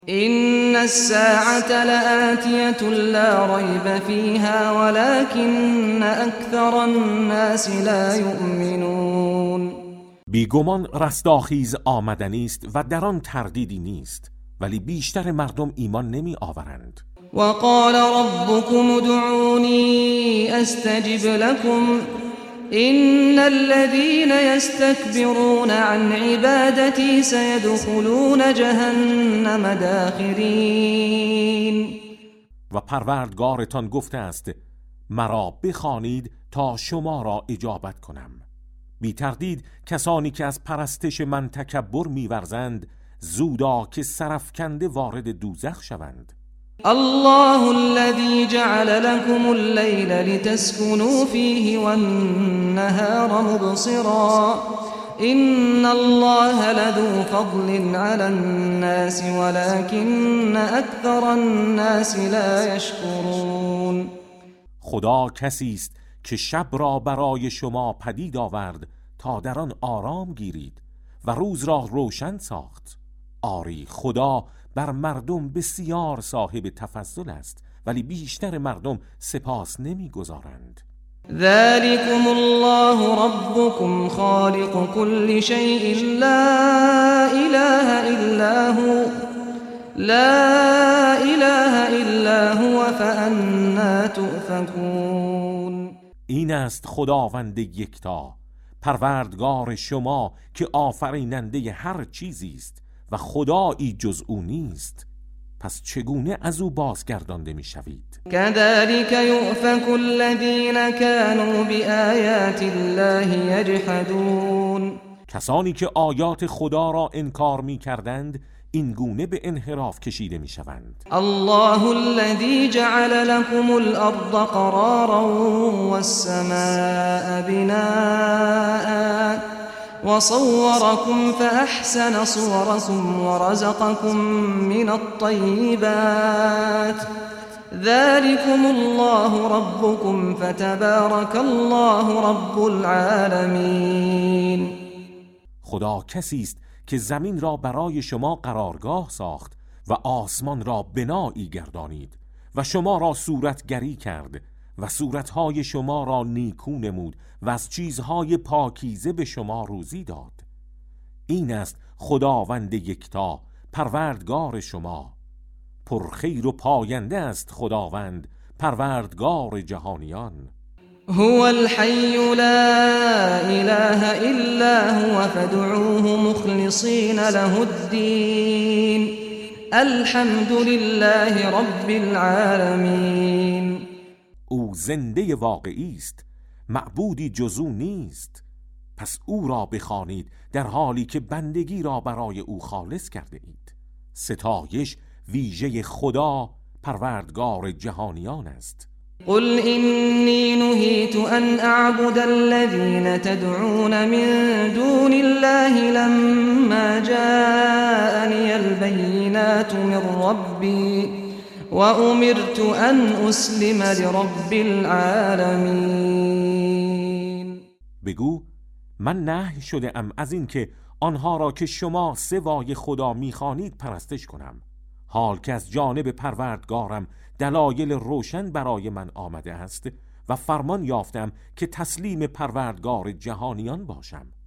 إن الساعة لآتية لا ريب فيها ولكن أكثر الناس لا يؤمنون. بیگمان رستاخیز آمدنی است و در آن تردیدی نیست، ولی بیشتر مردم ایمان نمی آورند. وقال ربكم ادعوني استجب لكم إن الذين يستكبرون عن عبادتي سيدخلون جهنم داخرين. و پروردگارتان گفته است مرا بخوانید تا شما را اجابت کنم. بی تردید کسانی که از پرستش من تکبر می‌ورزند زودا که سرفکنده وارد دوزخ شوند. الله الذي جعل لكم الليل لتسكنوا فيه والنهار مبصرا إن الله لذو فضل على الناس ولكن أكثر الناس لا يشكرون. خدا کسی است که شب را برای شما پدید آورد تا در آن آرام گیرید و روز را روشن ساخت. آری خدا بر مردم بسیار صاحب تفضل است، ولی بیشتر مردم سپاس نمی‌گزارند. ذلكم الله ربكم خالق كل شيء لا إله إلا هو فأنا تؤفكون. این است خداوند یکتا، پروردگار شما که آفریننده هر چیزی است و خدایی جز او نیست، پس چگونه از او بازگردانده می شوید؟ كذلك يؤفك الذين كانوا بآيات الله يجحدون. کسانی که آیات خدا را انکار می کردند این گونه به انحراف کشیده می شوند. الله الذي جعل لكم الأرض قرارا والسماء بناء وصوركم فأحسن صوركم ورزقكم من الطيبات ذلكم الله ربكم فتبارك الله رب العالمين. خدا کسی است که زمین را برای شما قرارگاه ساخت و آسمان را بنایی گردانید و شما را صورتگری کرد و صورتهای شما را نیکو نمود و از چیزهای پاکیزه به شما روزی داد. این است خداوند یکتا، پروردگار شما. پرخیر و پاینده است خداوند، پروردگار جهانیان. هو الحي لا إله إلا هو فادعوه مخلصين له الدين الحمد لله رب العالمين. او زنده واقعی است، معبودی جز او نیست، پس او را بخوانید در حالی که بندگی را برای او خالص کرده اید. ستایش ویژه خدا، پروردگار جهانیان است. قل إني نهيت أن أعبد الذين تدعون من دون الله لما جاءني البينات من ربي وأمرت أن أسلم لرب العالمين. بگو من نهی شده ام از این که آنها را که شما سوای خدا میخوانید پرستش کنم، حال که از جانب پروردگارم دلایل روشن برای من آمده است و فرمان یافتم که تسلیم پروردگار جهانیان باشم.